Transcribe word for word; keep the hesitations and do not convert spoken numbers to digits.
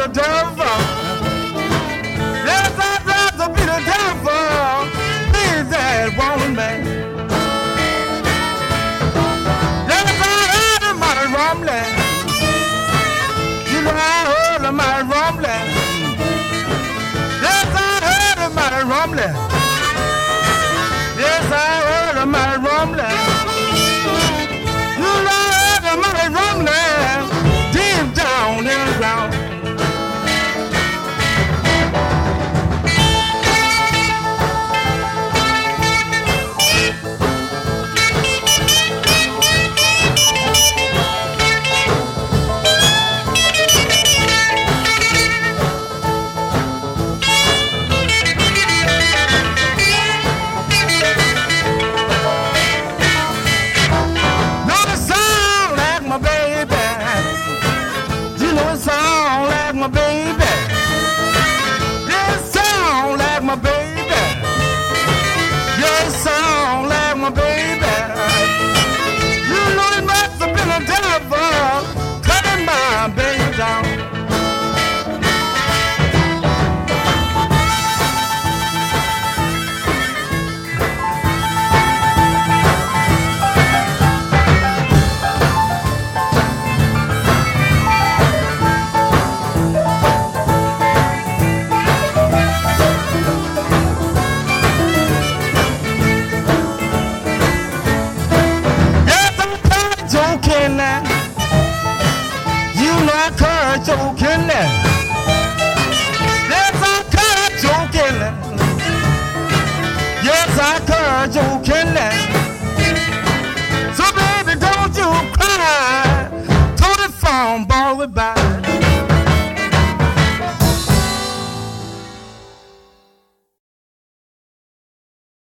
the devil. Yes, I tried to be the devil. Please, that woman. Yes, I heard him out of rumbling. You know I heard him out of rumbling. Yes, I heard him out of rumbling. Yes, I heard him out of rumbling. You know I heard him out of rumbling. Deep down in the ground. My baby, you sound like my baby. You sound like my baby. You know it must have been a devil cutting my baby down. Joking now. You know I heard joking now.